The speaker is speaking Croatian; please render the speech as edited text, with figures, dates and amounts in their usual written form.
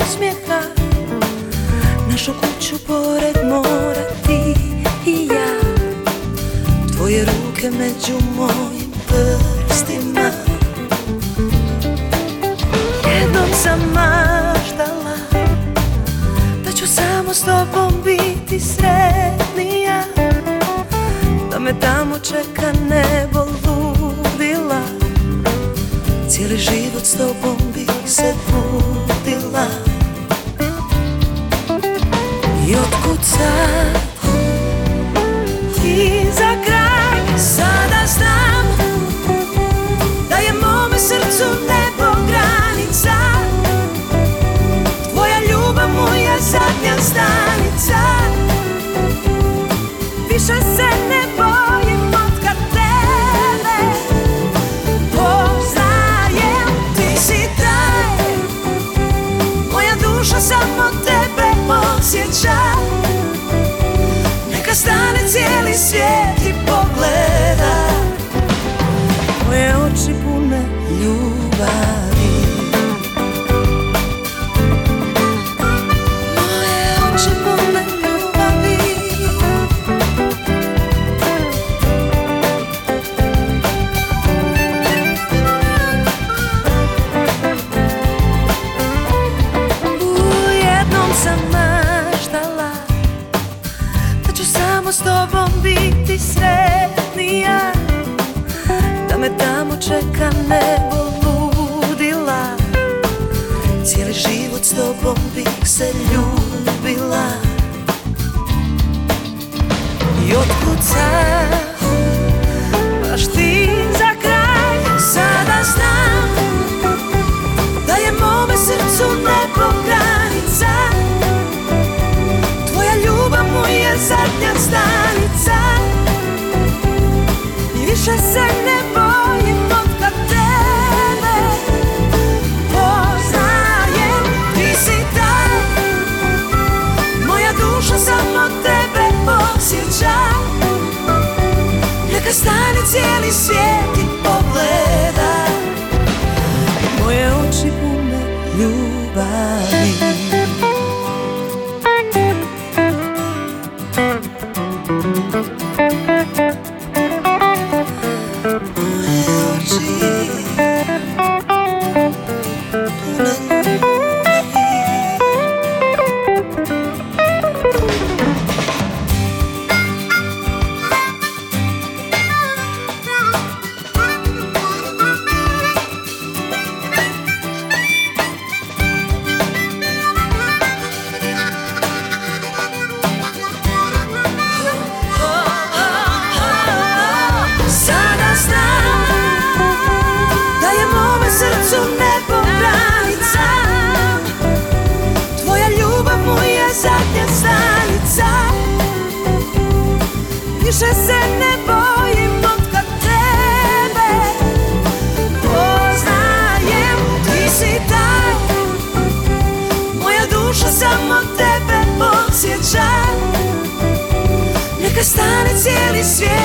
osmijeha, našu kuću pored mora, ti i ja, tvoje ruke među mojim prstima. Jednom sam maštala da ću samo s tobom biti sretnija, da me tamo čeka nebo ludila, cijeli život s tobom bih se budila. I otkud sad i za kraj sada znam da je mome srcu nebo granica, tvoja ljubav mu je zadnja stanica. Više se ne bojim otkad tebe poznajem, ti si taj, moja duša samo tebe osjeća. Neka stane cijeli svijet i pogleda moje oči pune ljubavi. Moje oči pune ljubavi. Jednom sam maštala da ću samo s tobom biti sretnija, da me tamo čeka nebo ludila, cijeli život s tobom bih se ljubila. I otkud sad baš ti za kraj sada znam da je mome srcu nebo granica, tvoja ljubav mu je zadnja stanica. I više se ne bojim otkad tebe poznajem, ti si taj, moja duša samo tebe osjeća. Neka stane cijeli svijet i pogleda moje oči pune ljubavi. Srcu nebo granica, tvoja ljubav mu je zadnja stanica. Više se ne bojim otkad tebe poznajem, ti si taj, moja duša samo tebe osjeća. Neka stane cijeli svijet